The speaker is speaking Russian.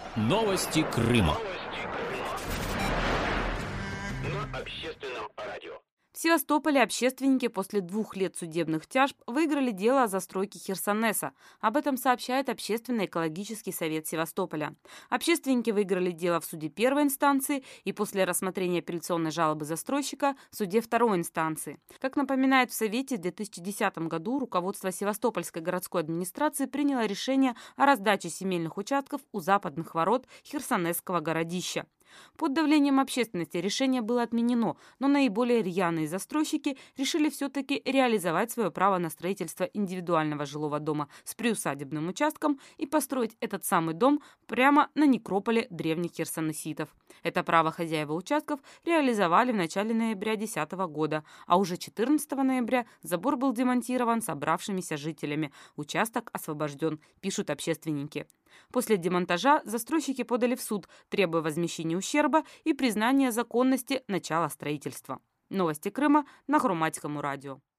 Новости Крыма. На общественном радио. В Севастополе общественники после 2 лет судебных тяжб выиграли дело о застройке Херсонеса. Об этом сообщает Общественно-экологический совет Севастополя. Общественники выиграли дело в суде первой инстанции и после рассмотрения апелляционной жалобы застройщика в суде второй инстанции. Как напоминает в Совете, в 2010 году руководство Севастопольской городской администрации приняло решение о раздаче земельных участков у западных ворот Херсонесского городища. Под давлением общественности решение было отменено, но наиболее рьяные застройщики решили все-таки реализовать свое право на строительство индивидуального жилого дома с приусадебным участком и построить этот самый дом прямо на некрополе древних херсонеситов. Это право хозяева участков реализовали в начале ноября 2010 года, а уже 14 ноября забор был демонтирован собравшимися жителями. Участок освобожден, пишут общественники. После демонтажа застройщики подали в суд, требуя возмещения ущерба и признания законности начала строительства. Новости Крыма на Хроматском радио.